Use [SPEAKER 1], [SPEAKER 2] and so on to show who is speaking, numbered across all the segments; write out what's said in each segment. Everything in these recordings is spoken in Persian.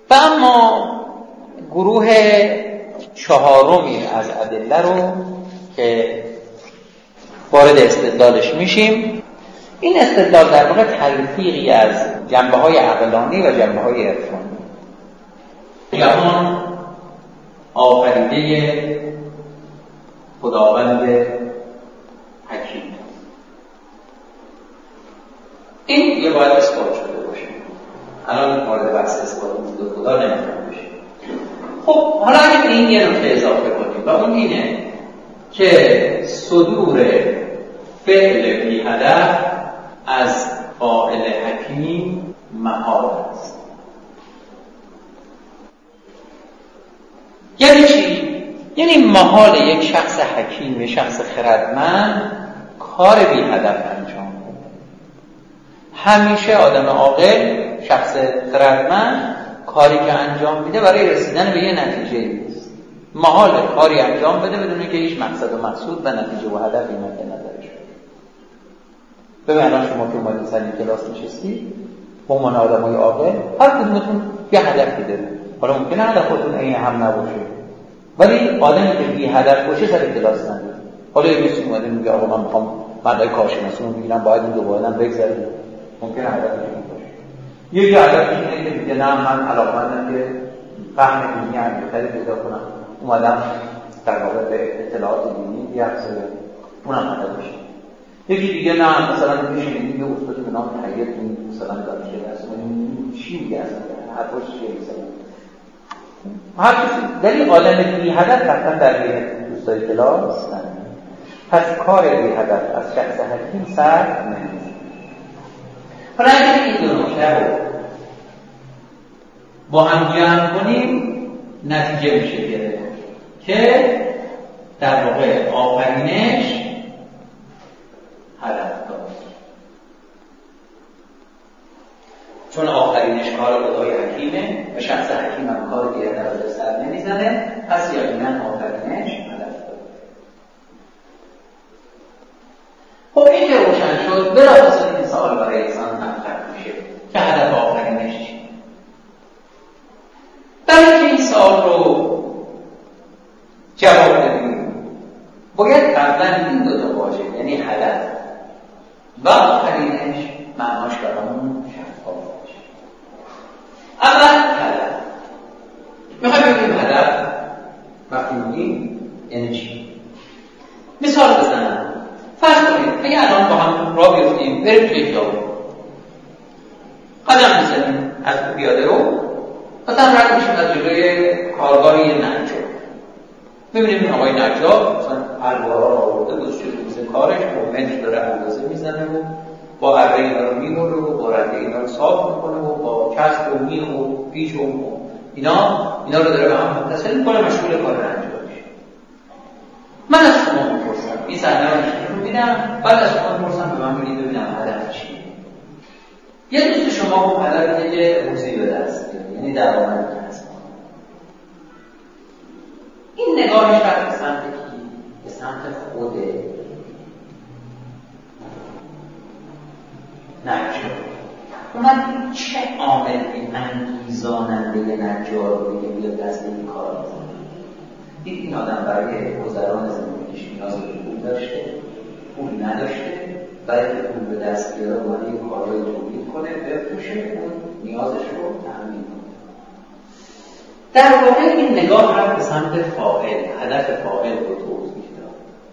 [SPEAKER 1] و اما گروه چهارمی از ادله رو که وارد استدلالش میشیم، این استدلال در واقع تلفیقی از جنبه‌های عقلانی و جنبه‌های عرفانی. جهان آفریده خداوند حکیم، این یه باید اثبات شده باشه. الان وارد بحث اثبات وجود خدا نمی‌خوام بشه. خب حالا اگه به این یه نکته اضافه کنیم و اون اینه که صدور فعل بی هدف از فاعل حکیم محال است. یعنی چی؟ یعنی محال یک شخص حکیم، یک شخص خردمند کار بی هدف انجام بده. همیشه آدم عاقل، شخص خردمند کاری که انجام میده برای رسیدن به یه نتیجه نیست. محال کاری انجام بده بدون که هیچ مقصد و مقصود و نتیجه و هدفی مد نظرش باشه. ببین الان شما که اومدید سر این کلاس نشستید، به عنوان آدمای عاقل هر کدومتون یه هدفی داره. حالا ممکنه هدفتون عین هم نباشه، ولی آدمی که بی هدف باشه سر کلاس نمیاد. حالا یه کسی اومده میگه آقا من میخوام مدرک کارشناسی رو بگیرم، باید این دوباره بگذارم. ممکنه هدفش این باشه. یکی هدفش اینه که میگه نه من علاقه‌مندم که فهم دینی عمیق‌تری پیدا کنم، اومدم در واقع به اطلاعات دینی بیارزم، اونم هدفش. یکی دیگه نه مثلا میشینه یه استادی به نام تحییر این مثلا دانشگاه هست، این چی میگه اصلا حرفش چیه مثلا هر کسی دلیل آدم بی هدف رفتن در دوستای کلاس نه. پس کار بی هدف از شخص حکیم سر نمیشه. حالا اگه این دو نکته رو با هم جمع کنیم نتیجه میشه گرفت که در واقع آفرینش هدف داره، چون آفرینش کار خدای حکیمه و شخص حکیم هم کار بی هدف سر نمیزنه، پس یقینا آفرینش هدف داره. خب این که روشن شد بلافاصله این سوال برای انسان مطرح میشه که هدف آفرینش چیه؟ برای اینکه این سوال رو جواب بدیم باید قبلا این دو تا واژه یعنی هدف و آفرینش معناش برامون شفاف باشه. اول هدف. میخوایم بگیم هدف وقتی میگیم یعنی چی؟ مثال بزنم. فرض کنید اگه الان با هم راه بیفتیم بریم توی خیابون، قدم میزنیم از پیاده رو مثلا رد میشیم از جلوی کارگاه یه نجار، میبینیم این آقای نجار مثلا الوارا رو آورده گذاشته تو کارش با متر داره اندازه میزنه و با اره اینا رو میبره و با رده اینا رو صاف میکنه و با چسب و میخ و پیچ و اینا رو داره به هم متصل میکنه، مشغول کار نجار میشه. من از شما میپرسم این صحنه رو نشون میدم، بعد از شما میپرسم به من بگید ببینم هدف چیه. یه دوست شما با هدف یه روزی به دست بیاره، یعنی درآمد کسب کنه. این نگاهش رفت به سمت کی؟ به سمت خوده نجار. من چه عاملی انگیزاننده نجار رو بگه بیاد دست این کار بزنه؟ دید این آدم برای گذران زندگیش نیاز به پول داشته، پول نداشته، برای که پول به دست بیاره باید یک کارهای تولید کنه، بفروشه، اون نیازش رو تأمین کنه. در واقع این نگاه رفت به سمت فاعل، هدف فاعل رو توضیح داد.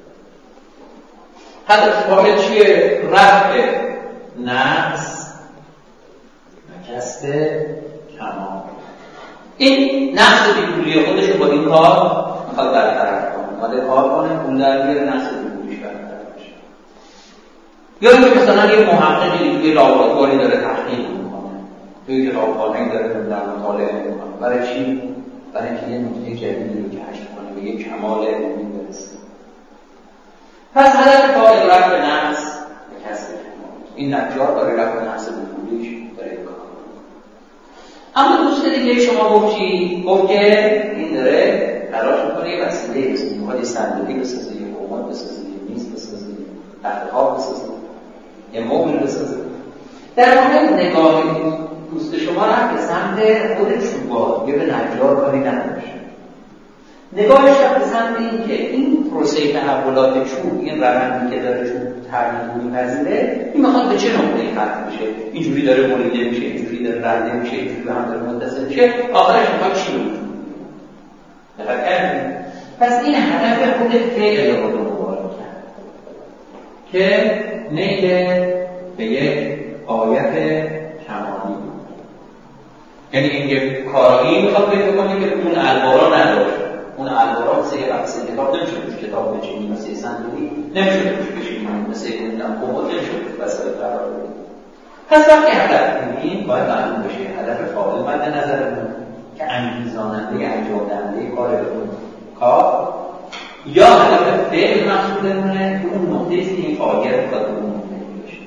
[SPEAKER 1] هدف فاعل چیه؟ رفع نقص و کسب کمال. این نقص بیپولی خودش رو با این کار میخواد برطرف کنه، اومده کار کنه، پول در بیاره، نقص بیپولیش برطرف بشه. یا اینکه مثلا یه محققی توی لابراتواری داره تحقیق میکنه، توی کتابخانه‌ای داره مطالعه میکنه. برای چی؟ برای اینکه یه نکته جدیدی رو کشف کنه، به یک کمال علمی برسه. پس هدف فاعل رفع نقص و کسب کمال. این نجار برای رفع نقص بیپولیش داره کار. اما دوست دیگه شما گفت چی؟ گفت که این داره تلاش میکنه یه وسیله بسازه، میخواد یه صندلی بسازه، یه کمد بسازه، یه میز بسازه، یه تخت خواب بسازه، یه مبل بسازه. در واقع نگاه دوست شما رفت به سمت خود چوبا، یه به نجار کاری نداشت. نگاهش رفت به سمت این که این پروسه تحولات چوب، این روندی که داره چوب تغییر می‌پذیره، این میخواد به چه نقطه‌ای ختم بشه. اینجوری داره بریده میشه، اینجوری داره رنده میشه، اینجوری هم داره متصل میشه، آخرش میخواد چی بشه. دقت کردید؟ پس این هدف خود فعل رو دنبال کرد که نیل به یک آیت کمالی بود. یعنی این یک کارایی میخواد پیدا کنه که اون الوارا نداشت. اون الوارا مثل یه بحث کتاب نمیشه توش کتاب بچینی، مثل یه صندوقی نمیشه توش بشینی، مثل یه کمد نمیشه توش وسایل قرار بدی. پس وقتی هدف می‌بینیم باید معلوم بشه هدف فاعل مد نظرمون که انگیزاننده انجام دهنده کار به اون کار، یا هدف فعل مقصودمونه که اون نقطه‌ای که این فعالیت می‌خواد به اون نقطه بشه.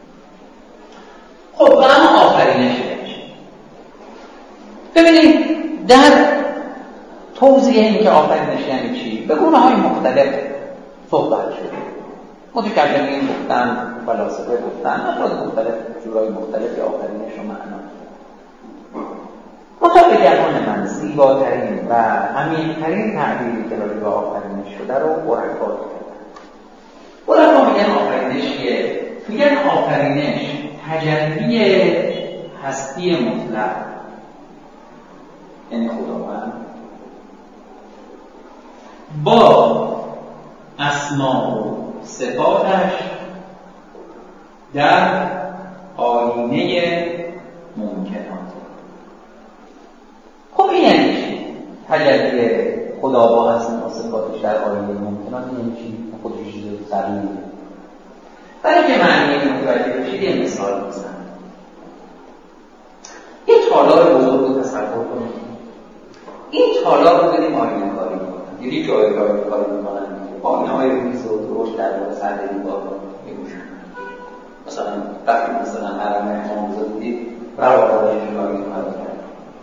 [SPEAKER 1] خب و اما آفرینش میشه. ببینید در توضیح این که آفرینش یعنی چی به گونه‌های مختلف صحبت شده. متکلمین گفتن، فلاسفه گفتن، افراد مختلف جورای مختلفی آفرینش رو معنا. مطابق گمان من زیباترین و عمیق‌ترین تعبیری که راجع به آفرینش شده رو عرفا کردن. عرفا میگن آفرینش چیه؟ میگن آفرینش تجلی هستی مطلق، یعنی خداوند با اسما و صفاتش در آینه ممکنات. خب این یعنی چی؟ تجلی خدا با اسما و صفاتش در آینه ممکنات یعنی چی؟ خودش چیز سریعه. برای که معنی متوجه بشید یه مثال بزنم. یه تالار بزرگ رو تصور کنید. این تالار رو بریم آینه کاری کنید. یعنی جای کاری میکنن آینه‌های ریز و درشت در واقع سر دیوار می‌گوشن. مثلا حرم امام رضا دیدید روابطش کاری کرد.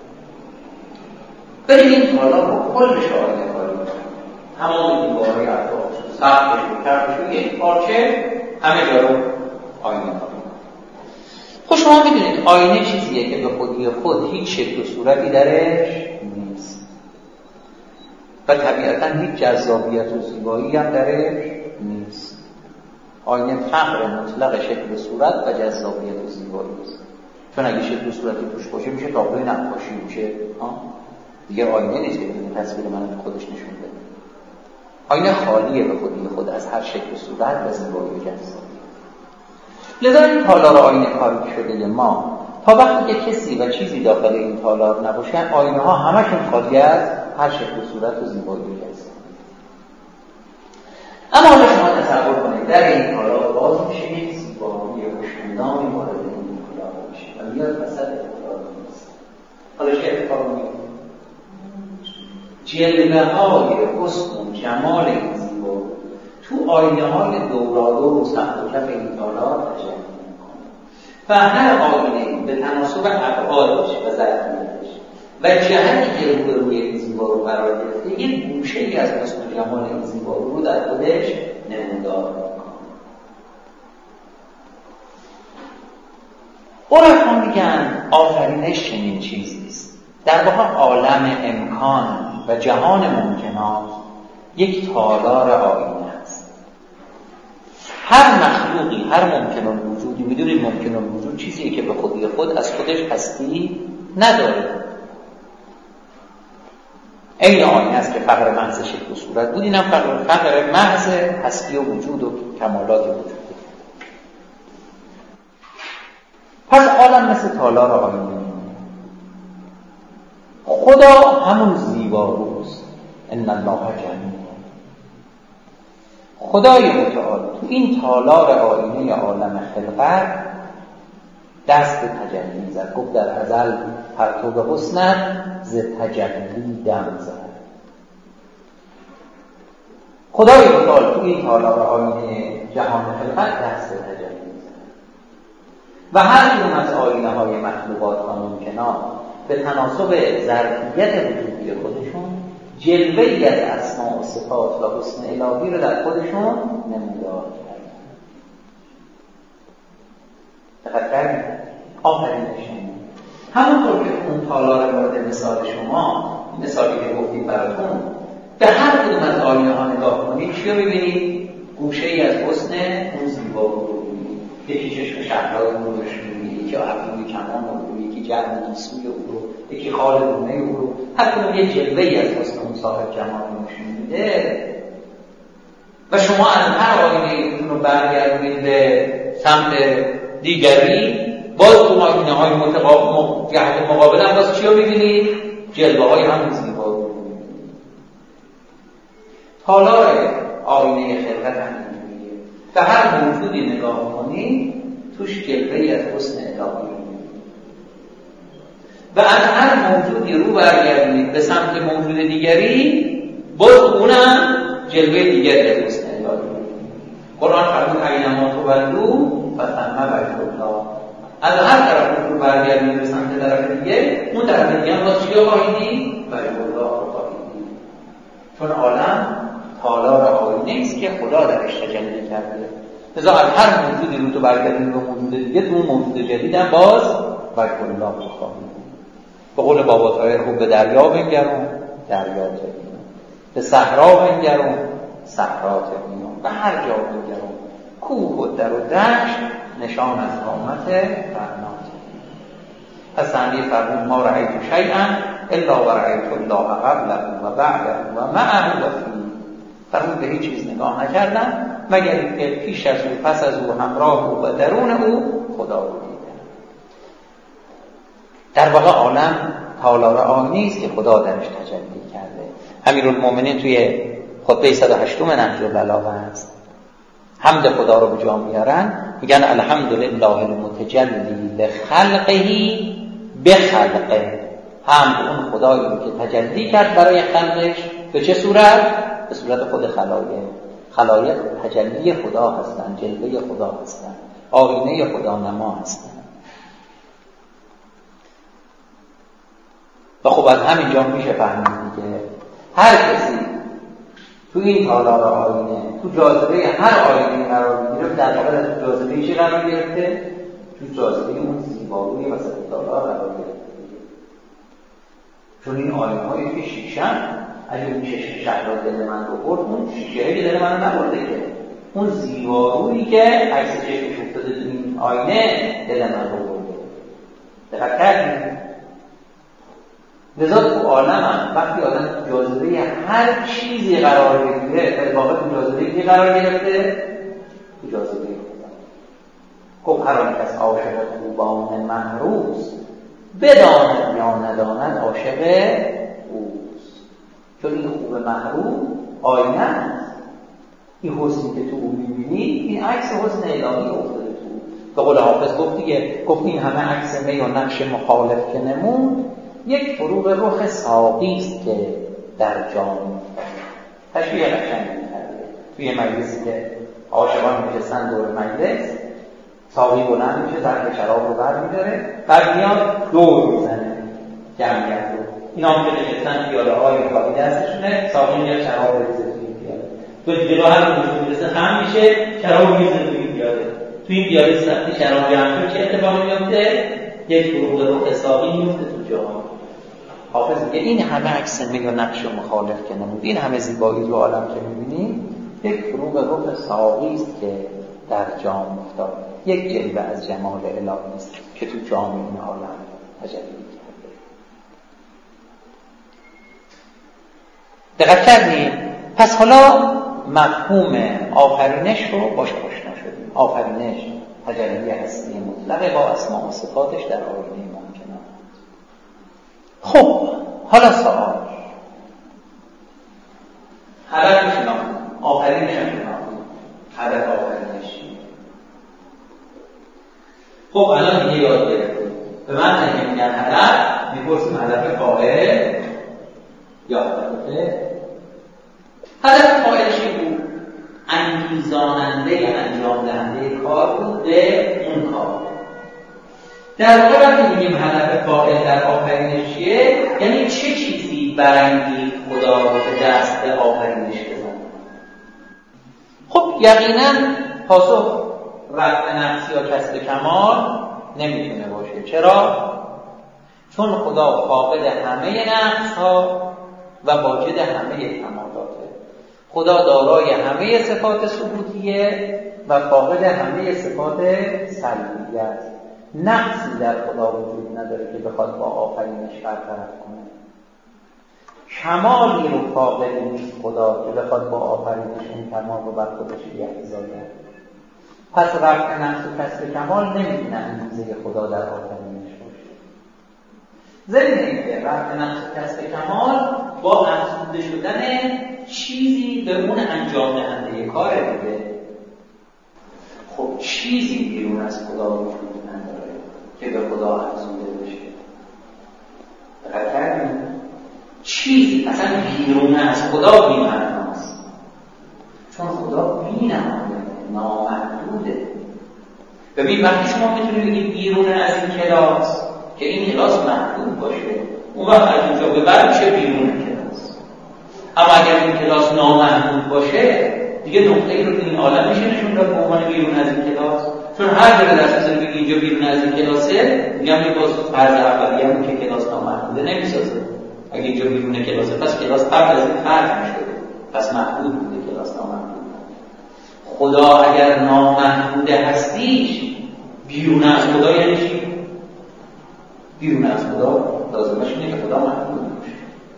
[SPEAKER 1] بریم این تالار رو کلش آینه کاری کنید. تمام دیوارهای اطراف سقفش و کفش و یک پارچه همه جا رو آینه کاری کنید. خب شما می‌دونید آینه چیزیه که به خودی خود هیچ شکل و صورتی درش نیست. و طبیعتاً هیچ جذابیت و زیبایی هم درش نیست. آینه فقر مطلق شکل و صورت و جذابیت و زیبایی است. چون اگه شکل و صورتی توش باشه میشه تابلوی نقاشی، میشه دیگه آینه نیست که تصویر منو خودش نشون بده. آینه خالیه به خودی خود از هر شکل و صورت و زیبایی و جذابیت. لذا این تالار آینه کاری شده ما تا وقتی که کسی و چیزی داخل این تالار نباشه آینه ها همشون خالی از هر شکل و صورت و زیبایی است. اما حالا شما تصور کنید در این تالار باز میشه یک زیبایی خوش‌نامی وارد این تالار میشه و میاد وسط تالار نیست. حالا چه اتفاقی میفته؟ جلوه‌های حسن و جمال این زیبایی تو آینه‌های دورادور و سقف و کف این تالار تجلی می‌کنه و هر آینه به تناسب ابعادش و ظرفیتش و جهتی که روبروی این زیبارو قرار گرفته یک گوشه‌ای از حسن و جمال این زیبارو رو در خودش نمودار می‌کنه. عرفا میگن آفرینش چنین چیزی است. در واقع عالم امکان و جهان ممکنات یک تالار آینه است. هر مخلوقی، هر ممکن الوجودی، میدونید ممکن الوجود چیزیه که به خودی خود از خودش هستی نداره. این آینه است که فقر محض شکل و صورت بود، اینم فقر محض هستی و وجود و کمالات وجود. پس عالم مثل تالار آینه. خدا همون زیباروست. ان الله جمیل. خدای متعال تو این تالار آینه عالم خلقت دست تجلی زد. گفت در ازل پرتو حسنت ز تجلی دم زد. خدای متعال تو این تالار آینه جهان خلقت دست تجلی زد و هر کدوم از آینه های مخلوقات و ممکنات به تناسب ظرفیت وجودی خودشون جلوه‌ای از اسماء و صفات و حسن الهی رو در خودشون نمودار کردن. دقت کردید؟ آفرینش. مثال شما، این مثالی که گفتیم براتون، به هر کدوم از آینه ها نگاه کنید چی رو ببینید؟ گوشه ای از حسن اون زیبا رو ببینید. یکی چشم شهرهای رو نشون میده، یکی ابروی کمان رو، یکی جرم گیسوی او رو، یکی خال رونه او رو، هر کدوم یک جلوه ای از حسن اون صاحب جمال رو نشون میده. و شما از هر آینه رو برگردید به سمت دیگری، باز تو آینه های جهت مقابل هم باز چی رو ببینید؟ جلوه های همون زیبا رو ببینید. تالار آینه خلقت هم میگه به هر موجودی نگاه کنید توش جلوه‌ای از حسن الهی، و از هر موجودی رو برگردید به سمت موجود دیگری، باز اونم جلوه دیگری از حسن الهی. قرآن فرمود اینما تولوا فثم وجه الله. از هر طرف رو برگردید به سمت طرف دیگه، اون طرف دیگه هم باز چی رو خواهید دید؟ وجه الله رو خواهید دید. چون عالم تالار آینه است که خدا درش تجلی کرده. لذا از هر موجودی رو تو برگردید به موجود دیگه، تو موجود جدید هم باز وجه الله رو خواهید دید. به قول بابا طاهر خوب به دریا بنگرون، دریا تبینم، به صحرا بنگرون، صحرا تبینم، به هر جا بنگرون، کوه و در و دشت نشان از قامت فرنات. پس تعبیر فرمود ما رأیت شیئا الا و رأیت الله قبله و بعده و معه و فیه. فرمود به هیچ چیز نگاه نکردم مگر که پیش از او، پس از او، همراه او و درون او خدا رو دیدم. در واقع عالم تالار آینه است که خدا درش تجلی کرده. امیرالمومنین توی خطبه 108 نهج البلاغه است، حمد خدا رو به جا میارن، میگن الحمدلله المتجلی لخلقه بخلقه. حمد اون خدایی که تجلی کرد برای خلقش. به چه صورت؟ به صورت خود خلایق. خلایق تجلی خدا هستند، جلوه خدا هستند، آینه خدا نما هستند. و خب از همینجا میشه فهمید که هر کسی تو این تالار آینه، تو جاذبه هر آینه قرار میگیره، در واقع تو جاذبه چی قرار گرفته؟ تو جاذبه اون زیباروی وسط تالار قرار گرفته. چون این آینه هایی که شیشن، اگه اون چشم شهر دل من رو برد، اون شیشه دل من رو نبرده که، اون زیبارویی که عکس چشمش افتاده تو این آینه دل من رو برده. دقت کردید؟ لذا تو عالم هم وقتی آدم تو جاذبه هر چیزی قرار بگیره، در واقع تو جاذبه کی قرار گرفته؟ تو جاذبه خدا. گفت هر آن کس عاشق خوبان محروس، بداند یا نداند عاشق اوست. چون این خوب محروم آینه است. این حسنی که تو او میبینی، این عکس حسن الهی افتاده تو. به قول حافظ گفت دیگه، گفت این همه عکس می و نقش مخالف که نمود، یک فروغ رخ ساقی است که در جام. تشبیه قشنگی کرده. توی مجلسی که عاشقان نشستن دور مجلس، ساقی بلند میشه، ظرف شراب رو برمی‌داره، بعد میاد دور میزنه جمعیت رو. اینا هم که نشستن پیاله‌های کافی دستشونه، ساقی میاد شراب رو می‌ریزه توی پیاله. تو جلو هر موجود میرسه خم میشه، شراب رو می‌ریزه توی پیاله. توی این پیاله وقتی شراب جمع شد چه اتفاقی میفته؟ یک فروغ رخ ساقی میفته تو جام. حافظ میگه این همه عکس می و نقش مخالف که نمود، این همه زیبایی رو عالم که می‌بینی، یک فروغ رخ ساقی است که در جام افتاد، یک جلوه از جمال الهی است که تو جام این عالم تجلی کرده. دقت کردید؟ پس حالا مفهوم آفرینش رو باش آشنا شدیم. آفرینش تجلی هستی مطلق با اسماء و صفاتش در آینه ممکنه. خب حالا سوال، هدف شناختیم، آفرینش هم شناختیم، هدف آفرینش چیه؟ خب الان دیگه یاد گرفتیم. به من نمیگن هدف، میپرسیم هدف فاعل یا هدف فاعل چی بود؟ انگیزاننده یا انجام دهنده کار بود به اون کار. در واقع وقتی میگیم هدف فاعل در آفرینش چیه، یعنی چه چیزی برانگیخت خدا رو به دست به آفرینش بزنه. خب یقینا پاسخ رفع نقص یا کسب کمال نمیتونه باشه. چرا؟ چون خدا فاقد همه نقص‌ها و واجد همه کمالاته. خدا دارای همه صفات ثبوتیه و فاقد همه صفات سلبیت. نقصی در خدا وجود نداره که بخواد با آفرینش برطرف کنه. کمالی رو فاقد نیست خدا که بخواد با آفرینش این کمال رو بر خودش بیفزاید. پس رفع نقص و کسب کمال نمیتونه اندازه خدا در آفرینش باشه. ضمن اینکه رفع نقص و کسب کمال با افزوده شدن چیزی به اون انجام دهنده کار دیگه. خب چیزی بیرون از خدا وجود نداره که به خدا افزوده بشه. دقت کردید؟ چیزی اصلا بیرون از خدا بی‌معناست، چون خدا بی‌نهایته، نامحدوده. ببین وقتی شما میتونید بگید بیرون از این کلاس که این کلاس محدود باشه، اون وقت از اونجا به بعد میشه بیرون کلاس. اما اگر این کلاس نامحدود باشه دیگه نقطه‌ای رو این عالم میشه نشون داد به عنوان بیرون از این کلاس. چون هر جا دست بزنی بگی اینجا بیرون از این کلاسه، میگم یه باز فرض اولیه هم که کلاس نامحدوده نمیسازه. اگه اینجا بیرون کلاسه پس کلاس قبل از این فرض میشده، پس محدود بوده، کلاس نامحدود. خدا اگر نامحدود هستیش بیرون از خدا یعنی چی؟ بیرون از خدا لازمش اینه که خدا محدود باشه.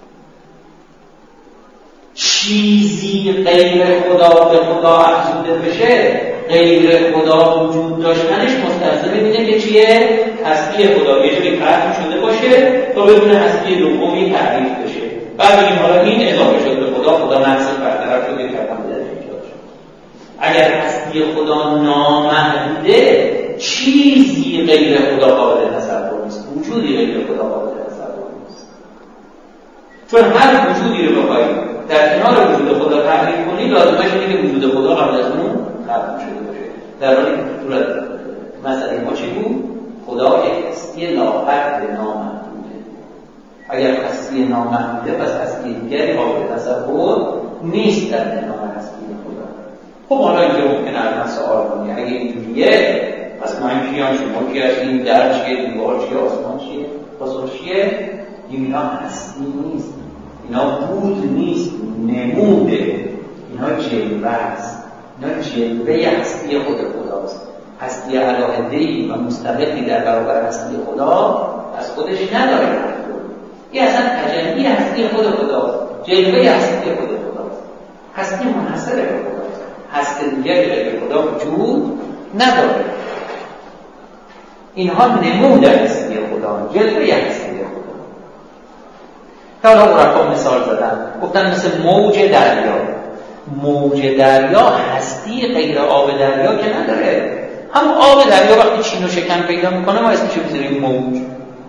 [SPEAKER 1] چیزی غیر خدا به خدا افزوده بشه، غیر خدا وجود داشتنش مستلزم اینه که چیه؟ هستی خدا یه جوری قطع شده باشه تا بدون هستی دومی تعریف بشه. بعد این حالا این اضافه شد به خدا، خدا نقصش برطرف شده که کردن بده شد. اگر هستی خدا نامحدوده، چیزی غیر خدا قابل تصور نیست، وجودی غیر خدا قابل تصور نیست. چون هر وجودی رو بخواید در کنار وجود خدا تعریف کنید، لازمش اینه که وجود خدا قبل از اون ختم شده باشه. در حالی که صورت مسئله ما چی بود؟ خدا یک هستی لاحد نامحدوده. اگر هستی نامحدوده پس هستی دیگری قابل تصور نیست در کنار هستی خدا. خب حالا اینجا ممکنه از سوال کنی اگه اینجوریه پس من کیام، شما کی هستیم، در چیه، دیوار چیه، آسمان چیه؟ پاسخ چیه؟ اینا هستی نیست، اینا بود نیست، نموده، اینا جلوه است. اینا جلوه هستی خود خداست. هستی علاهده‌ای و مستقلی در برابر هستی خدا از خودش نداره. این اصلا تجلی هستی خود خداست، جلوه هستی خود خداست. هستی منحصر به خداست، هستی دیگری غیر خدا وجود نداره. اینها نمود هستی خدا، جلوه هستی خدا. حالا عرفا مثال زدن، گفتن مثل موج دریا. موج دریا هستی غیر آب دریا که نداره. هم آب دریا وقتی چین و شکن پیدا میکنه ما اسمش رو بذاریم موج.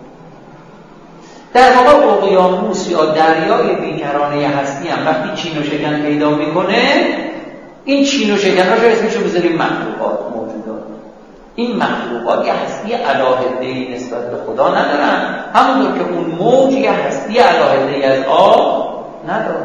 [SPEAKER 1] در واقع اقیانوس یا دریای بیکرانه هستی هم وقتی چین و شکن پیدا میکنه، این چین و شکن ها رو اسمش رو بذاریم مخلوقات، موجودات. این مخلوقات یه هستی علاهده‌ای نسبت به خدا ندارن، همونطور که اون موج یه هستی علاهده‌ای از آب نداره.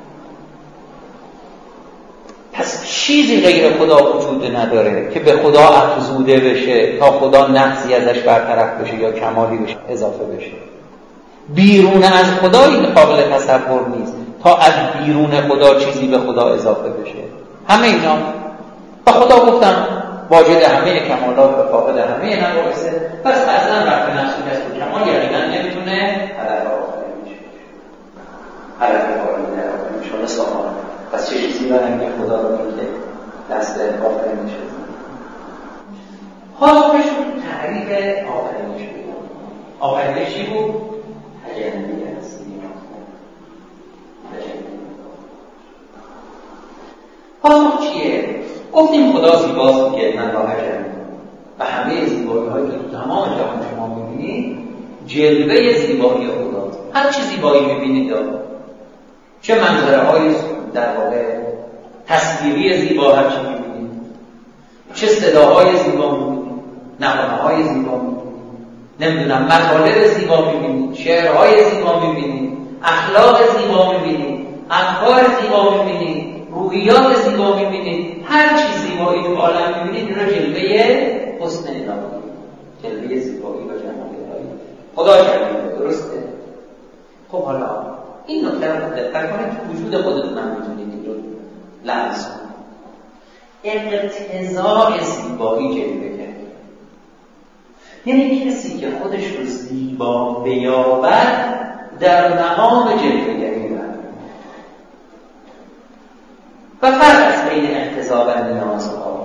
[SPEAKER 1] پس چیزی غیر خدا وجود نداره که به خدا افزوده بشه تا خدا نقصی ازش برطرف بشه یا کمالی بشه اضافه بشه. بیرون از خدا این قابل تصور نیست تا از بیرون خدا چیزی به خدا اضافه بشه. همه اینا و خدا گفتم واجد همه کمالات و فاقد همه نواقصه. پس اصلا رفع نقص و کسب و کمال یقینا نمیتونه هدف آفرینش باشه. هدف آفرینش حالا سوال، پس چه چیزی برای خدا رو میگه دست آفرینش بزن؟ حالا بشون تعریف آفرینش بود. آفرینش چی بود؟ تجلی هستی. حالا چیه؟ گفتیم خدا زیباست که من راه کردم و همه زیبایی هایی که تو تمام جهان شما میبینید جلوه زیبایی خداست. هر چی زیبایی میبینید چه منظره های در واقع تصویری زیبا هر چی میبینید، چه صداهای زیبا میبینید، نغمه های زیبا میبینید، نمیدونم مطالب زیبا میبینید، شعرهای زیبا میبینید، اخلاق زیبا میبینید، افکار زیبا میبینید، روحیات زیبا میبینید. هر چیز زیبایی تو عالم میبینید این را جلوه حسن الهی، جلوه زیبایی و جمال الهی خدا کرده. خب حالا این نکته رو دقت کنید، وجود خودتون هم میتونید این رو لمس کنید. اقتضاء زیبایی جلوه کرد، یعنی کسی که خودش رو زیبا بیابد در مقام جلوه‌گری برد. و فرق از بین اقتضاء و نیازها،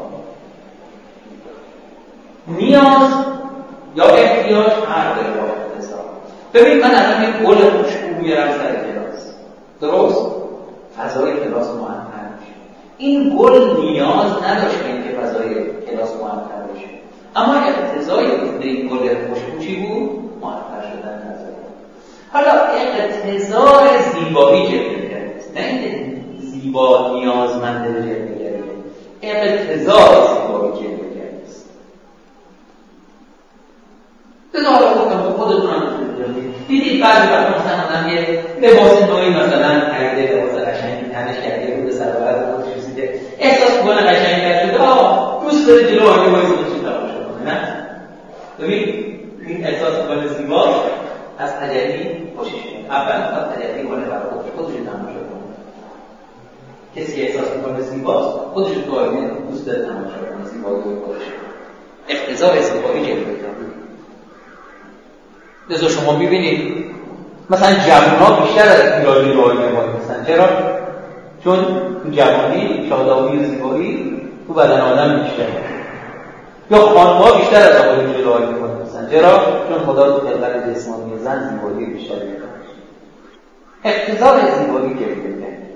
[SPEAKER 1] نیاز یا احتیاج فرق با اقتضاء. ببین من الان یک گل خوشبو میارم سر کلاس، درست؟ فضای کلاس معطر میشه. این گل نیاز نداشت به اینکه فضای کلاس معطر بشه، اما اقتضای وجود این گل خوشبو چی بود؟ معطر شدن فضای. حالا اقتضای زیبایی جلوه کرد، نه اینکه زیبا نیازمند به جلوه‌گری، اقتضای زیبایی جلوه کرد. خودتون هم دیدید بعضی وقتا مثلا یه لباس نوعی مثلا خریده، لباس قشنگی تنش کرده بود، سر و برد خودش رسیده، احساس می‌کنه قشنگ کرد شده، دوست داره جلو آینه وایسه خودش تماشا کنه. نه ببین این احساس می‌کنه زیبا، از تجلی خوشش میاد. اول می‌خواد تجلی کنه برای خودش تماشا کنه. کسی احساس می‌کنه زیباست، خودش تو آینه دوست داره تماشا کنه زیبایی خودش. اقتضای زیبایی جلوه کرد. لذا شما میبینید مثلا جوان‌ها بیشتر از ایرانی رو آینه وای میستن. چرا؟ چون تو جوانی شادابی و زیبایی تو بدن آدم بیشتره. یا خانم‌ها بیشتر از آقایون جلو آینه وای میستن. چرا؟ چون خدا تو خلقت جسمانی زن زیبایی بیشتری می‌کنه. اقتضای زیبایی جلوه کرد.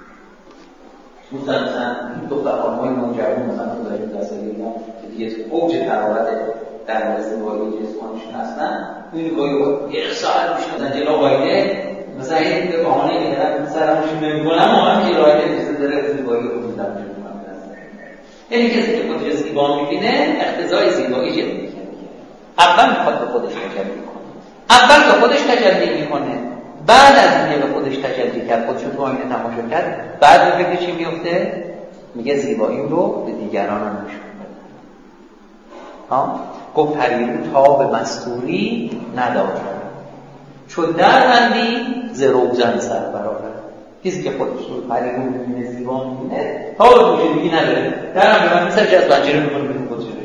[SPEAKER 1] مثلا دو تا خانم‌های نوجوان مثلا تو داریم دستگیری که دیگه اوج تراوت در مورد زیبایی جسمانیشون هستن، این گاهی یه ساعت میشدن جلو آینه، مثلا این به بهانه که دارن سرمشون نمی‌کنن، اما هم جلو آینه چیزی داره زیبایی رو می‌دونن. یعنی کسی که خودش زیبا می‌بینه اقتضای زیبایی جلوه می‌کنه. اول می‌خواد به خودش تجلی کنه، اول به خودش تجلی می‌کنه، بعد از اینکه به خودش تجلی کرد، خودش رو تو آینه تماشا کرد، بعد به فکر چی میفته؟ میگه زیباییم رو به دیگران هم نشون بدم. گفت پریرو تا به مستوری ندارد، چو دربندی ز روزن سر برآورد. کسی که خودش رو پریرو می‌بینه، زیبا می‌بینه، تا به پوشیدگی نداره، درم به من مثل جز بنجره می‌کنه به خودش رو.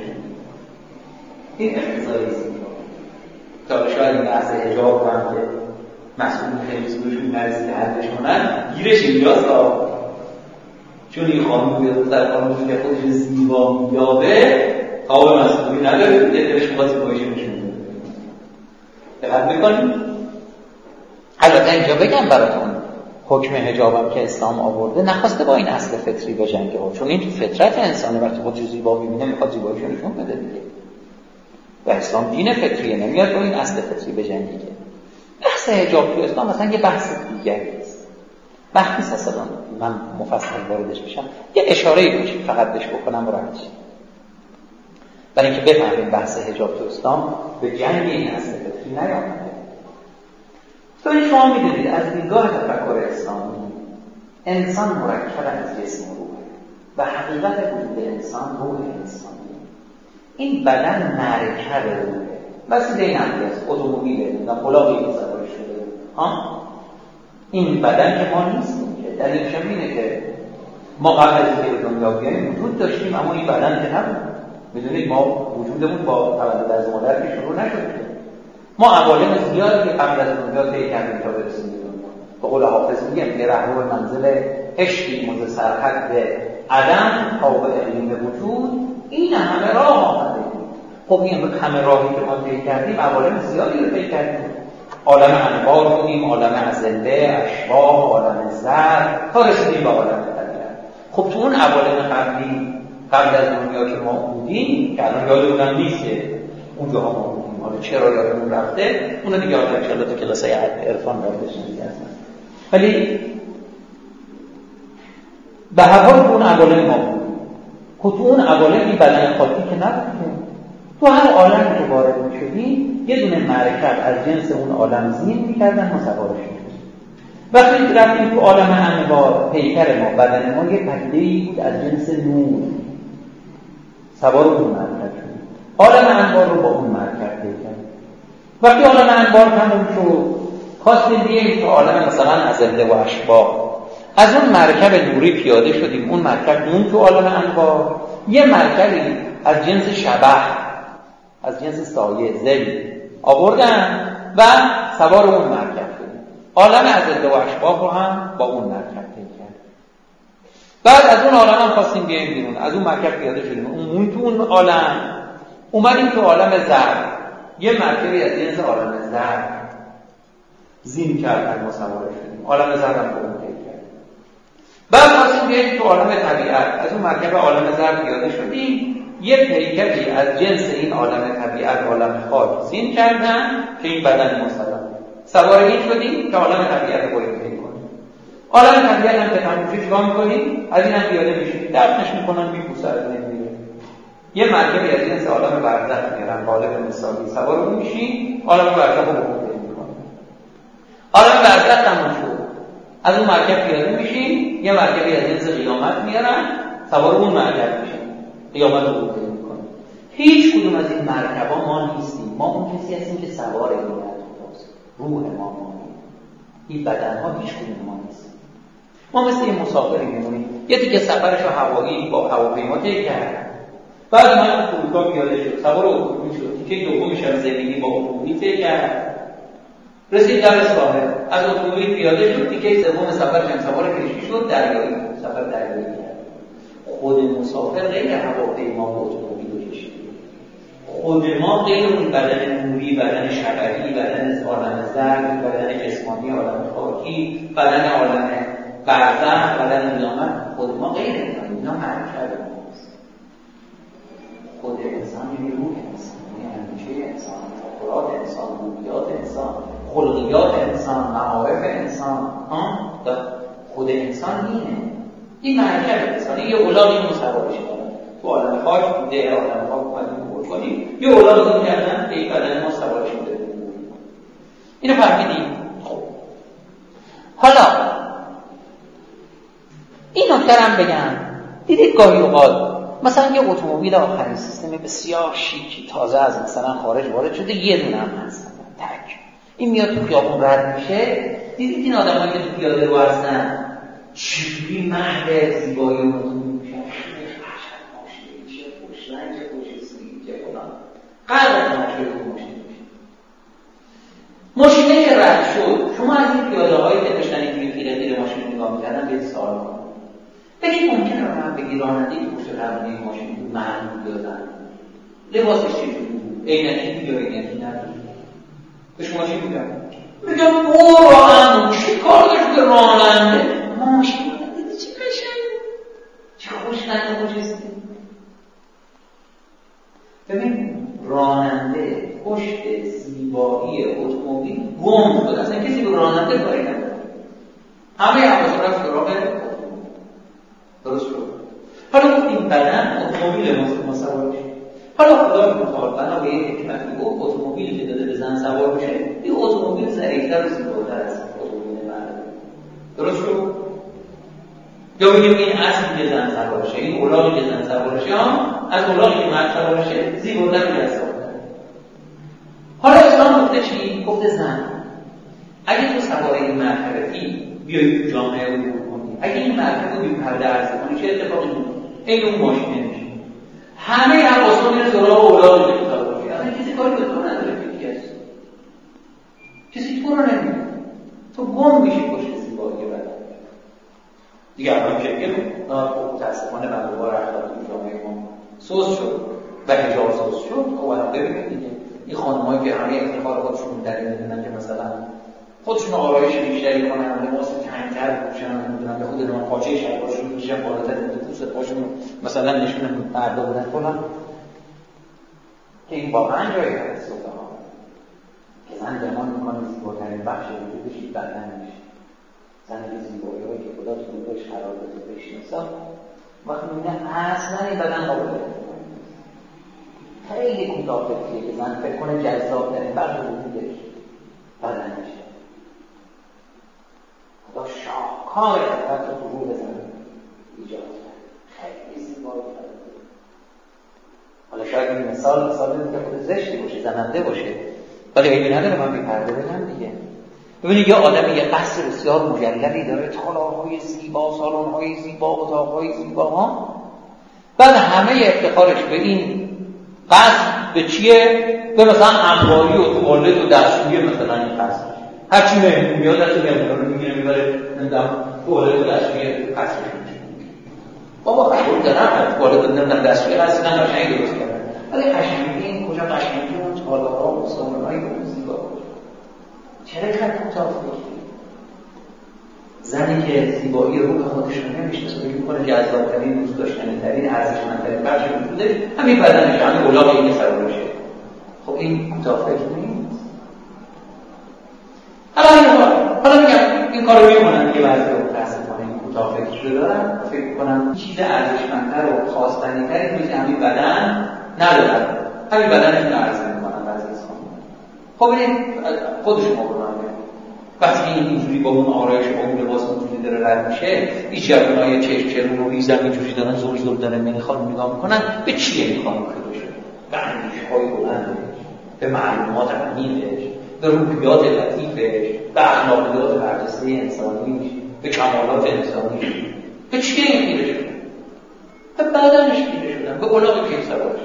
[SPEAKER 1] این اقتضای زیبا. تا شاید این بحث حجاب هم که مسئولین خیلی سورشون نرسیده حدش کنن، گیرش اینجاست ها. چون این خانون بیاد در خانون که خودش زیبا می‌یابه، تا به مسئولی نداره، دیگه دلش می‌خواد زیباییش رو نشون بده. دقت می‌کنید؟ البته اینجا بگم براتون حکم حجابم که اسلام آورده نخواسته با این اصل فطری بجنگه، چون این تو فطرت انسانه، وقتی خودش زیبا می‌بینه می‌خواد زیباییش رو نشون بده دیگه. و اسلام دین فطریه، نمیاد با این اصل فطری بجنگه. بحث حجاب تو اسلام مثلا یه بحث دیگری است. بحث اصلا من مفصل واردش بشم، یه اشاره‌ای بشه فقط بهش بکنم و راحت شم. برای اینکه بفهمیم بحث حجاب تو اسلام به جنگ این اصل فطری نیامده. تو این شما می‌دونید از دیدگاه تفکر اسلامی انسان مرکب از جسم و روح و حقیقت وجود انسان روح انسانی. این بدن مرکب روحه، وسیله این هم هست، اتومبیله و قلاقی که سواری شده. این بدن که ما نیستیم که، دلیلش هم اینه که ما قبل از اینکه به دنیا بیاییم وجود داشتیم، اما این بدن که نبود. میدونید ما وجودمون با تولد از مادر که شروع نشد. ما عوالم زیادی که قبل از دنیا طی کردیم تا برسیم به دنیا. به قول حافظ میگم که رهرو منزل عشقی مز سرحد عدم تا به اقلیم وجود، این همه راه آمده. خب این همه راهی که ما طی کردیم عوالم زیادی رو طی کردیم. عالم انوار بودیم، عالم ازله، اشباح، عالم زر، تا رسیدیم به عالم طبیعت. خب تو اون عوالم قبلی قبل از دنیا که ما بودیم که الان یادمون نیست که اونجاها ما بودیم، حالا چرا یادمون رفته اون دیگه آدم ان شاء الله تو کلاسای عرفان برداشت دیگه هستن. ولی به هر حال اون عوالم ما بودیم. خب تو اون عوالم این بدن خاکی که نبودیم. تو هر عالمی که وارد می‌شدیم یه دونه مرکب از جنس اون عالم زین می‌کردن ما سوارش می‌شدیم. وقتی رفتیم تو عالم انوار، پیکر ما، بدن ما یه پدیده‌ای بود از جنس نور، سوار اون مرکب شدیم. عالم انوار رو با اون مرکب پیکر. وقتی عالم انوار تموم شد، خواستیم بیاییم تو عالم مثلا ازله و اشباح، از اون مرکب نوری پیاده شدیم، اون مرکب اون تو عالم انوار، یه مرکبی از جنس شبح، از جنس سایه ذل آوردن و سوار اون مرکب شدیم. عالم ازله و اشباح رو هم با اون مرکب طی کردیم. بعد از اون عالم هم خواستیم بیاییم بیرون، از اون مرکب پیاده شدیم، اون تو اون عالم اومدیم تو عالم ذر، یه مرکبی از جنس عالم ذر زین کردن ما سوار شدیم، عالم ذر هم اون طی کردیم. بعد خواستیم بیاییم تو عالم طبیعت، از اون مرکب عالم ذر پیاده شدیم، یه پیکری از جنس این عالم طبیعت، عالم خاک زین کردن که این بدن مسلم سوار این شدیم که عالم طبیعت رو باید طی کنیم. عالم طبیعت هم که تموم شد چیکار می‌کنیم؟ از این هم پیاده میشیم، دفنش می‌کنن، می‌پوسه، از نمیره. یه مرکبی از جنس عالم برزخ میارن، قالب مثالی سوار اون میشیم، عالم برزخ رو طی می‌کنیم. عالم برزخ تموم شد، از اون مرکب پیاده میشیم، یه مرکبی از جنس قیامت میارن، سوار اون مرکب میشیم، قیامت رو طی می‌کنیم. هیچ کدوم از این مرکب‌ها ما نیستیم، ما اون کسی هستیم که سوار این مرکب‌هاست. روح ما این بدن‌ها هیچ کدوم ما نیستیم. ما مثل یه مسافری میمونیم، یه دیگه سفرش رو هوایی با هواپیما طی کرد، بعد من فرودگاه پیاده شد، سوار اتومبیل شد، تیکه دومش از زندگی با اتومبیل طی کرد، رسید در ساحل، از اتومبیل پیاده شد، تیکه سوم سفرش هم سوار کشتی شد، دریایی سفر دریایی کرد. خود مسافر غیر هواپیما و اتومبیل و کشتی، خود ما غیر اون بدن نوری، بدن شرعی، بدن عالم ذر، بدن جسمانی عالم خاکی، بدن عالم برزخ، بدن قیامت، خود ما غیر اینا مرکب ماست. خود انسان یعنی روح انسان، یعنی اندیشه انسان، تفکرات انسان، روحیات انسان، خلقیات انسان، معارف انسان. خود انسان اینه، این مرکب انسانی. یه اولاغی مسوارش کنن تو عالم خاک بوده، عالم خاک اومدیم بود کنیم، یه اولاغی این کردن که این بدن ما سوارش بوده. اینو فهمیدیم. خب حالا این نکته هم بگم، دیدید گاهی اوقات مثلا یه اتومبیل آخرین سیستم بسیار شیکی تازه از مثلا خارج وارد شده، یه دونه هم هستن تک، این میاد تو خیابون رد میشه، دیدید این آدمایی که تو پیاده رو هستن چجوری محو زیبایی رو میشن، چه خوش رنگ، چه خوش اسمی، چه فلان، قلب تماشای رو ماشینه که رد شد. شما از این پیاده هایی که داشتن اینجوری خیره ماشین نگاه میکردن به سوال کنید، بگید ممکنه من بگی راننده که پشت قبلی ماشین بود معلوم دادن، لباسش چجوری بود، عینکی بود یا عینکی نداشت، به شما چی بودم؟ میگم برو عمو، چی کار داشت که راننده ماشین دیدی چی قشنگ، چه خوش رنگ خوش اسمی. ببین راننده پشت زیبایی اتومبیل گم شد، اصلا کسی به راننده کاری نداره، همه حواس رفت سراغ درست شد. حالا این بدن اتومبیل ما سوار میشه. حالا خدا متعال بنا به یک حکمتی گفت اتومبیلی که داده به زن سوار بشه، این اتومبیل ظریف‌تر و زیباتر از اتومبیل مرد. درست شد؟ یا بگیم این اصل که زن سوار شه، این اولاغی که زن سوار شه از اولاغی که مرد سوار شه زیباتر و جذاب‌تر. حالا اسلام گفته چی؟ گفته زن اگه تو سوار این مرکبتی بیایی تو جامعه رو کنی، اگه این مرکب رو بی پرده عرض کنی چه اتفاقی میفته؟ این اون ماشینه میشه، همه حواسا میره سراغ اولاغی که سوار شه، اصلا کسی کاری به تو نداره که کسی تو رو نمیده، تو گم میشی پشت زیبایی بدن دیگه. الان که متاسفانه بنده‌ها اخلاقی جامعه ما سوس شد و حجاب سوس شد. خب الان ببینید دیگه این خانم‌هایی که همه افتخار خودشون دلیل میدونن که مثلا خودشون آرایش بیشتری کنن، لباس تنگ‌تر بپوشن، نمیدونن به خود اون پاچه شلوارشون میشه بالاتر، پوست پاشون مثلا نشون مردا بودن فلان، که این واقعا جایی هست ها که زن زمان میکنه زیباترین بخش وجودش بدنش، زن زیبایی که خدا تو روش قرار داده بشناسا، وقتی میبینه اصلا این بدن قابل خیلی کوتاه فکریه که زن فکر کنه جذاب‌ترین بخش وجودش بدنش، خدا شاهکار حتی تو روح زن ایجاد کرد، خیلی زیبایی کرد. حالا شاید این مثال که خود زشتی باشه، زننده باشه، ولی ایبی نداره من بی پرده بگم دیگه. ببینید یه آدم یه قصر بسیار مجللی داره، تالارهای زیبا، سالن‌های زیبا، اتاقهای زیبا ها. بعد همه افتخارش به این قصر به چیه؟ به مثلا انباری و توالت و دستشویی مثلا این قصر. هرچی مهمون میاد دست مهمونا رو میگیره میبره نمیدونم توالت و دستشویی قصرش میشه. بابا قبول دارم توالت و نمیدونم دستشویی قصر نه قشنگ درست کردن. ولی قشنگی این کجا قشنگی اون تالارها و سالن‌های زیبا. چرا خط کوتاه فکری؟ زنی که زیبایی روح خودش رو نمیشناسه فکر می‌کنه جذاب‌ترین، دوست داشتنی‌ترین، ارزشمندترین بخش وجودش همین بدنشه، همین الاغ این سرورشه. خب این کوتاه فکر نیست. حالا میگم این کارو می‌کنن که بعضی متأسفانه این کوتاه فکری رو دارن، فکر می‌کنن چیز ارزشمندتر و خواستنی‌تری توی همین بدن ندارن. همین بدنشون رو عرضه می‌کنن بعضی انسان. خب این خودشون مقررن. وقتی اینجوری با اون آرایش و اون لباس اونجوری داره رد میشه، هیچ جوانای چشم چرون و ریزم اینجوری دارن زور زور دارن من خانم نگاه میکنن، به چیه این خانم که باشه؟ به اندیشه‌های بلندش، به معلومات عمیقش، به روحیات لطیفش، به اخلاقیات برجسته انسانیش، به کمالات انسانیش. به چیه این خیره شدن؟ به بدنش خیره شدن، به الاغ کیف سوارش.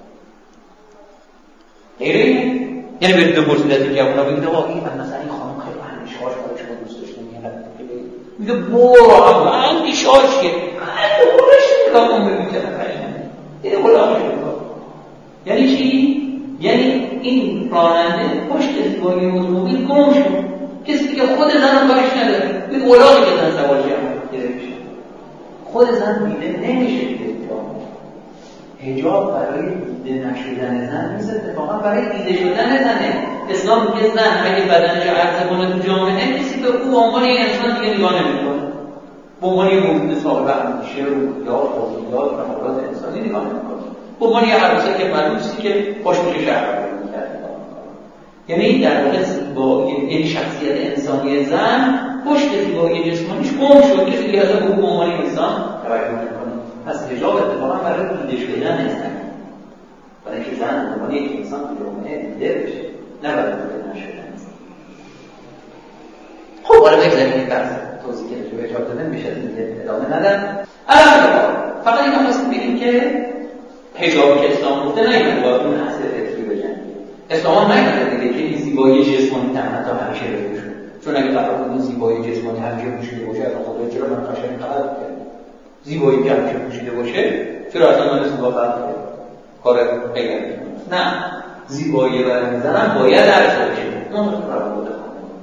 [SPEAKER 1] غیره اینه؟ یعنی برید بپرسید از این جوونا بگید آقا این مثلا این خانم خیلی اندیشه‌هاش برای شما دوست داشتن میگه برو آقا اندیشه‌هاش چیه؟ خودش نگاه کن ببین چقدر قشنگه. این الاغش نگاه. یعنی چی؟ یعنی این راننده پشت زیبایی اتومبیل گم شد. کسی که خود زن کارش نداره. این الاغی که زن سوارش گرفته میشه. خود زن دیده نمیشه دیده. حجاب برای دیده نشدن زن نیست، اتفاقا برای دیده شدن زنه. اسلام میگه زن اگه بدنش رو عرضه کنه تو جامعه کسی به او به عنوان یه انسان دیگه نگاه نمی‌کنه. به عنوان یه موجود صاحب اندیشه، روحیات، خصوصیات و کمالات انسانی نگاه نمی‌کنه. به عنوان یه عروسک ملوسی که باش میشه شهر رو می‌کرد. یعنی در واقع زیبایی، یعنی شخصیت انسانی زن پشت زیبایی جسمانیش گم شد، کسی دیگه از او به عنوان انسان توجه نمی‌کنه. پس حجاب اتفاقا برای دیده شدن زن، برای اینکه زن به عنوان یک انسان تو جامعه دیده بشه، نه برای دیده نشدن زن. خب حالا بگذاریم این بحث توضیح که رجوع حجاب دادن میشه دیگه ادامه ندن. فقط این خواستیم بگیم که حجابی که اسلام گفته نه با اون اصل فطری بجنگه. اسلام نگفته دیگه که این زیبایی جسمانی تنها همیشه بشه، چون اگه فقط اون زیبایی جسمانی همیشه پوشیده باشه از خدا چرا من قشنگ قلب کنم؟ زیبایی که همیشه پوشیده باشه چرا اصلا من زیبا قلب کنم؟ کار بگم نه، زیبایی برای زنم باید عرضه بشه. اون رو بوده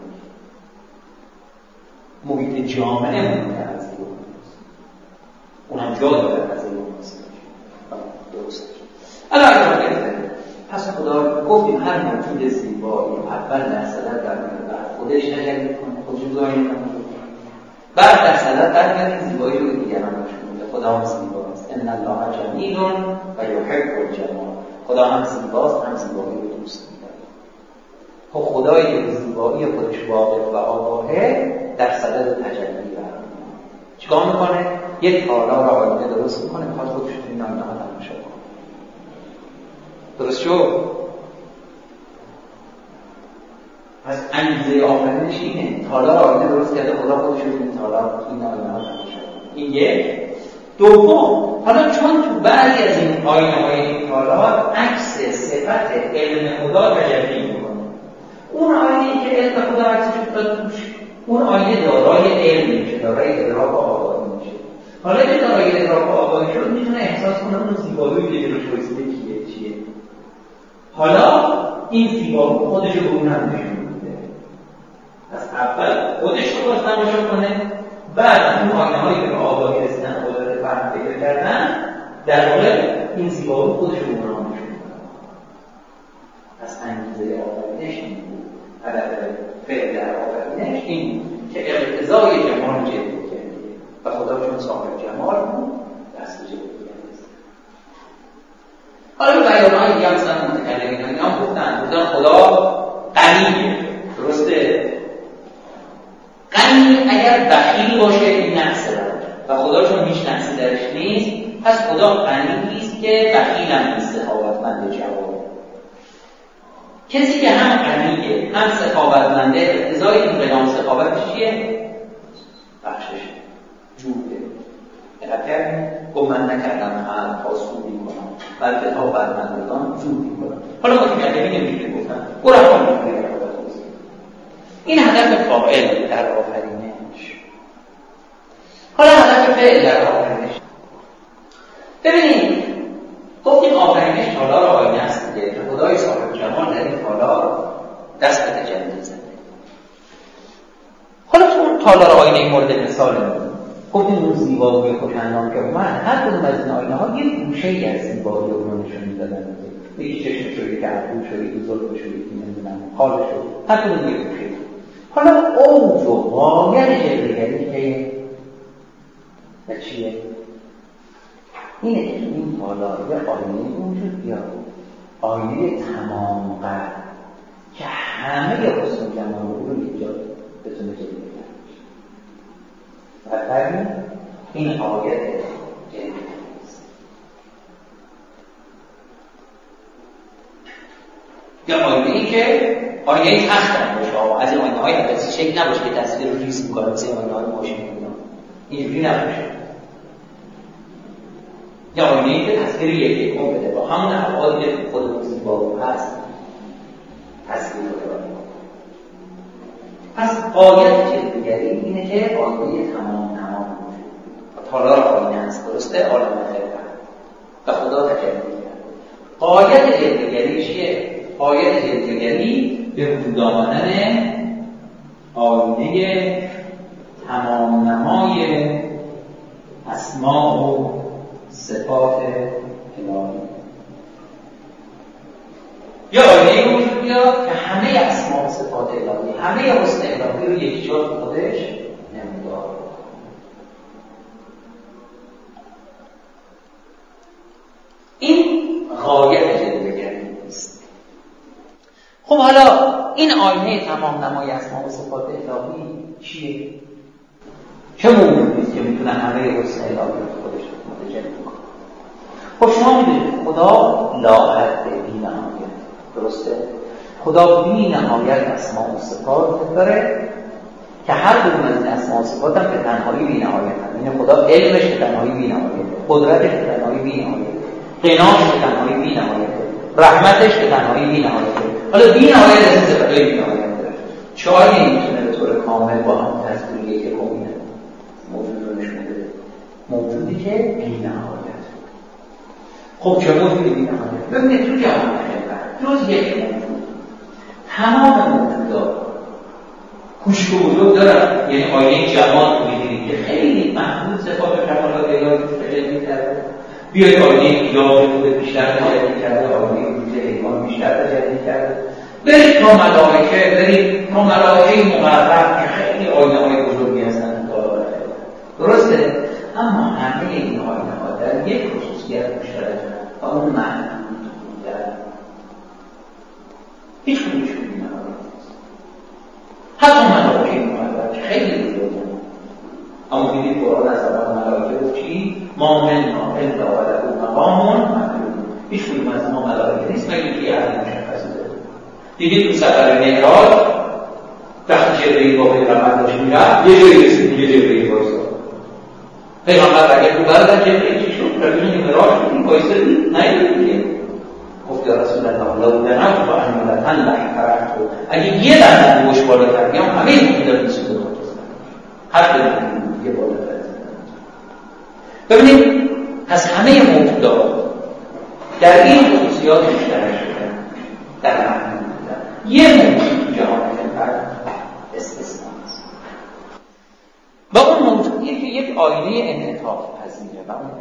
[SPEAKER 1] محیط جامعه مهمه از زیبایی اون هم جا داره از زیبایی درست. الان پس خدا گفتیم هر موجود زیبایی اول در صدر در خودش نجلی کنه، خودش زایی کنه، بعد در صدر در زیبایی رو دیگران باشونه. خدا هم زیباست. ان الله جمیل و یحب الجمال. خدا هم زیباست، هم زیبایی رو دوست می‌داره. خب خدایی که زیبایی خودش واقف و آگاهه در صدر تجلی قرار می‌گیره. چیکار می‌کنه؟ یک تالار آینه درست می‌کنه، می‌خواد خودش رو این آینه تماشا کنه. درست شد؟ پس انگیزه آفرینش اینه. تالار آینه درست کرده، خدا خودش رو این تالار این آینه ها تماشا کنه. این یک. دوم، حالا چون تو بعضی از این آینه های این تالار عکس صفت علم خدا تجلی میکنه. اون آینه که علم خدا عکسش افتاد توش، اون آینه دارای علم میشه، دارای ادراک و آگاهی میشه. حالا که دارای ادراک و آگاهی شد میتونه احساس کنه اون زیبایی که جلوش وایساده چیه. حالا این زیبایی خودش رو به اون هم نشون میده. پس اول خودش رو باز تماشا کنه، بعد اون آینه‌هایی که به آگاهی رسیدن قدرت فهم پیدا کردن در واقع این زیبایی خودش رو به اون هم نشون میده. پس انگیزه آفرینش این بود. هدف فعل در آفرینش این که اقتضای جمال جلوه کرده و خدا چون صاحب جمال بود دست جلوه کرده. حالا به بیانهای دیگه مثلا متکلمین هم گفتن خدا غنیه. درسته؟ غنی اگر بخیل باشه این نقص داره و خدا چون هیچ نقصی درش نیست، پس خدا غنی است که بخیل هم نیست، سخاوتمند جواب. کسی که هم غنیه که هم سخاوتمنده، اقتضای این قناعت سخاوتش چیه؟ بخشش، جوده. اگر گفت من نکردم خلق تا سودی کنم بلکه تا برمندگان جودی کنم. حالا متکلمی نمیشه گفتن برا میکنه. این هدف فاعل در آفرینش. حالا هدف فعل در آفرینش. ببینید گفتیم آفرینش تالار آینه است دیگه که خدای صاحب جمال در این تالار دست به تجلی زده. حالا تو اون تالار آینه مورد مثال گفتیم اون زیبایی خوش‌اندام که اومد، هر کدوم از این آینه ها یه گوشه‌ای از زیبایی رو نشون می‌دادن. یکی چشم شوری که ابرو شوری که زلف شوری که نمیدونم حال شوری، هر کدوم یه گوشه. حالا اوج و غایت جلوه‌گری که و چیه؟ اینه که این تالار یه آینه وجود بیاد، آینه تمام قد که همه حسن و جمال رو یک جا بتونه جلوه و برای این آیت جلوه است. یا آینه ای که آینه تخت هم باشه، از این آینه های عدسی شکل نباشه که تصویر رو ریز میکنه مثل آینه های ماشین میکنه، اینجوری نباشه. یا آینه ای که تصویر یک بده با همون ابعادی که خود زیبا هست تصویر رو داره. پس آیت جلوه‌گری اینه که آینه تمام تالار آینه است، درسته؟ عالم خلقت و خدا تجلی کرد. آیت جلوه‌گری چیه؟ آیت جلوه‌گری به وجود آمدن آینه تمام نمای اسماء و صفات الهی. یا آینه وجود بیاد که همه اسماء و صفات الهی، همه حسن الهی رو یک جا خودش نمودار. این غایت جلوه‌گری است. خب حالا این آینه تمام نمای اسماء و صفات الهی چیه؟ چه موجودی است که میتونه همه حسن الهی رو خودش متجلی کنه؟ خب شما میدونید خدا لا حد بی نهایت، درسته؟ خدا بی نهایت اسماء و صفات داره که هر کدوم از این اسماء و صفات هم به تنهایی بی نهایت هست. یعنی خدا علمش به تنهایی بی نهایت، قدرتش به تنهایی بی نهایت، قناعش به تنهایی بی نهایت، رحمتش به تنهایی بی نهایت. حالا بی نهایت از این صفتای بی نهایت داره. چه آیه میتونه به طور کامل با هم تصویری که کامله موجود رو نشون بده؟ موجودی که بی نهایت. خب چه موجودی بی نهایت؟ ببینید تو جهان خلقت جز یک موجود تمام موجودات کوچک و بزرگ دارن. یعنی آینه جمال رو می‌بینید که خیلی محدود صفات و کمالات الهی رو تجلی کرده. بیاید آینه گیاه رو بیشتر تجلی کرده، آینه روز حیوان بیشتر تجلی کرده. برید تا ملائکه، برید تا ملائکه مقرب که خیلی آینه‌های بزرگی هستن تالار خلقت، درسته؟ اما همه این آینه‌ها در یک خصوصیت مشترکن و اون محدود بودن. هیچ کدومشون بی‌نهایت نیست. حتی ملائکه مقرب که خیلی بزرگن، اما دیدید قرآن از زبان ملائکه رو چی؟ ما منا الا وله مقام معلوم. هیچ کدوم از ما ملائکه نیست مگر که عهد مشخصی داره. دیدید تو سفر معراج وقتی جبرئیل با پیغمبر داشت میرفت یه جایی رسید یه جبرئیل وایساد. پیغمبر اگه تو برادر جبرئیل چی شد؟ ربیون معراج بود وایساد نیدید دیگه. گفت یا رسول الله لو دنم و انملتن لحفرت. اگه یه درصد گوش بالاتر بیام همه این میداد میسوزه خواستن هر دلتون دیگه بالاتر از ببینید از همه موجودات در این خصوصیات مشترک شدن در معنی بودن. یه موجود جهان خلقت استثناء است و اون موجودیه که یک آینه انعطاف پذیره و اون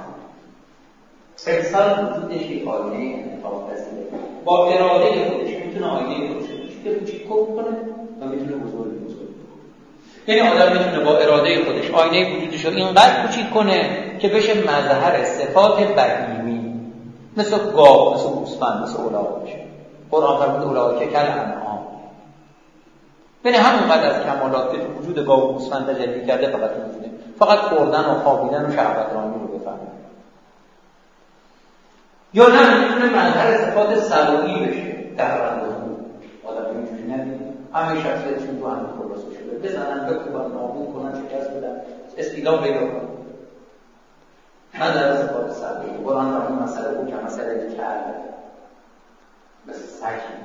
[SPEAKER 1] انسان وجودش یک آینه انعطاف پذیره با اراده خودش میتونه آینه خودش که کوچیک کنه و میتونه بزرگ کنه. یعنی آدم میتونه با اراده خودش آینه وجودش رو اینقدر کوچیک کنه که بشه مظهر صفات بهیمی، مثل گاو، مثل گوسفند، مثل الاغ بشه. قرآن فرمود الاغ که کل انعام. یعنی همونقدر از کمالات که تو وجود گاو و گوسفند تجلی کرده فقط میتونه فقط خوردن و خوابیدن و شهوترانی رو بفهمه. یا نه میتونه مظهر صفات سلوکی بشه در رنگ آدم میتونه همه شخصیتشون تو همین خلاصه شده، بزنن بکوبن نابود کنن شکست بدن استیلا پیدا کنن. من در استفاده سرده قرآن را این مسئله بود که مسئله کرده مثل سکی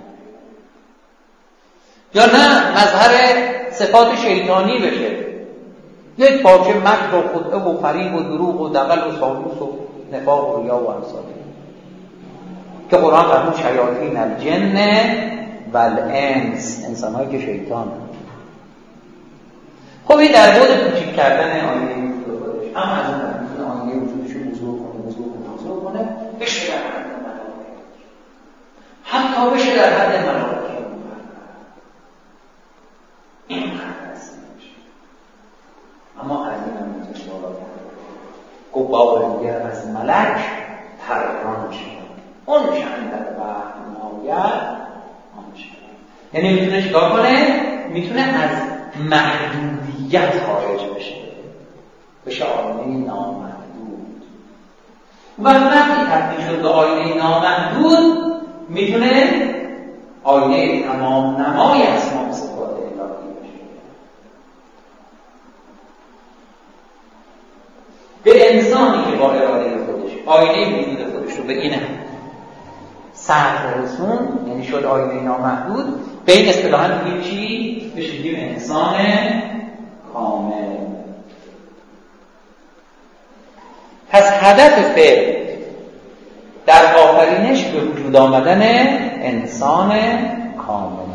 [SPEAKER 1] یا نه مظهر صفات شیطانی بشه، یک پارچه مکر و خدعه و فریب و دروغ و دغل و سالوس و نفاق و ریا و امثال که قرآن فرمود شیاطین الجن و الانس، انسان‌هایی که شیطان. خب این در مورد کوچیک کردن آینه وجود خودش، اما از اون میتونه آینه وجودش رو بزرگ کنه بشه در حد ملائکه، حتی بشه در حد ملائکه. این حد هست اما از این هم میتونه بالا گفت با دیگر از ملک پران شد اون شن در وقت ناید آن شد. یعنی میتونه چیکار کنه؟ میتونه از محدودیت خارج بشه آینه نامحدود. و وقتی تبدیل شد به آینه نامحدود میتونه آینه تمام نمای اسماء و صفات الهی بشه. به انسانی که با اراده خودش آینه وجود خودش رو به این سطح رسون، یعنی شد آینه نامحدود، به این اصطلاحاً میگیم چی؟ بشیم انسان کامل. پس هدف فعل در آفرینش به وجود آمدن انسان کامل.